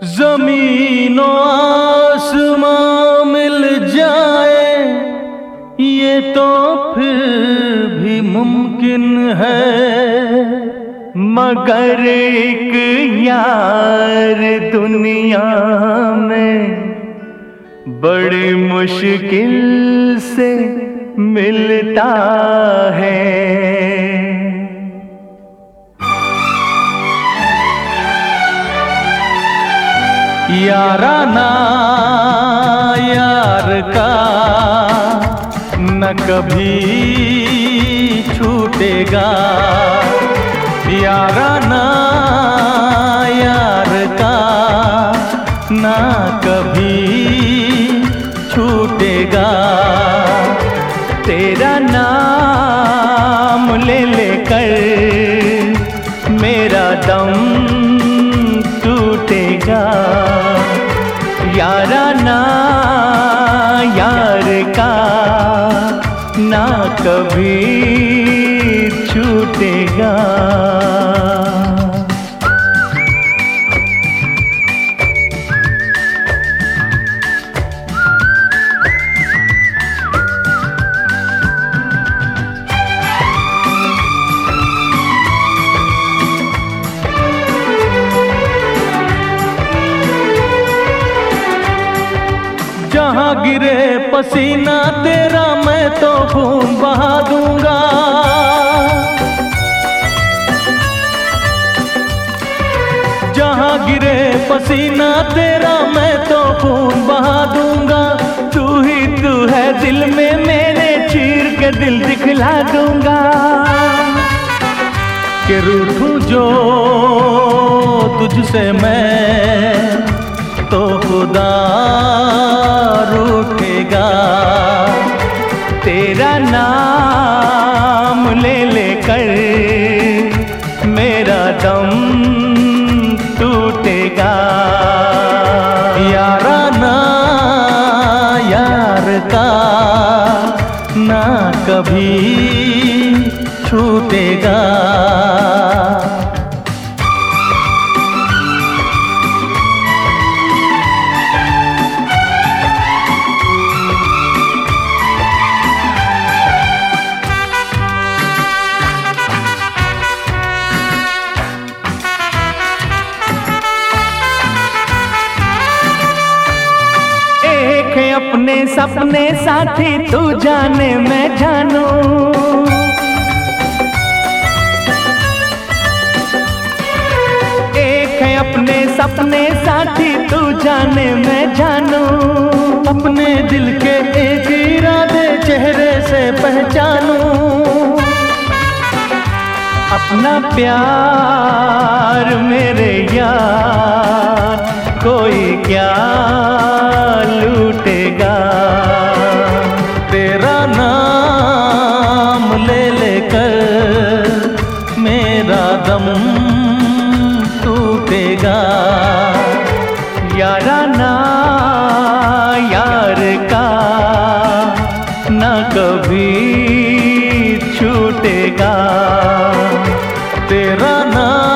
ज़मीनो आसमां मिल जाए ये तो फिर भी मुमकिन है, मगर एक यार दुनिया में बड़ी मुश्किल से मिलता है। याराना यार का न कभी छूटेगा, याराना यार का न कभी छूटेगा। तेरा नाम ले लेकर मेरा दम टूटेगा, याराना यार का ना कभी छूटेगा। जहाँ गिरे पसीना तेरा मैं तो खून बहा दूंगा, जहाँ गिरे पसीना तेरा मैं तो खून बहा दूंगा। तू ही तू है दिल में मेरे, चीर के दिल दिखला दूंगा। कि रूठूं जो तुझसे मैं तो खुदा रूठेगा। तेरा नाम ले लेकर मेरा दम टूटेगा, याराना यार का ना कभी छूटेगा। अपने सपने साथी तू जाने मैं जानूं, एक है अपने सपने साथी तू जाने मैं जानूं। अपने दिल के एक इरादे चेहरे से पहचानूं, अपना प्यार मेरे यार कोई क्या लूटेगा। तेरा नाम ले लेकर मेरा दम टूटेगा, याराना यार का न कभी छूटेगा। तेरा नाम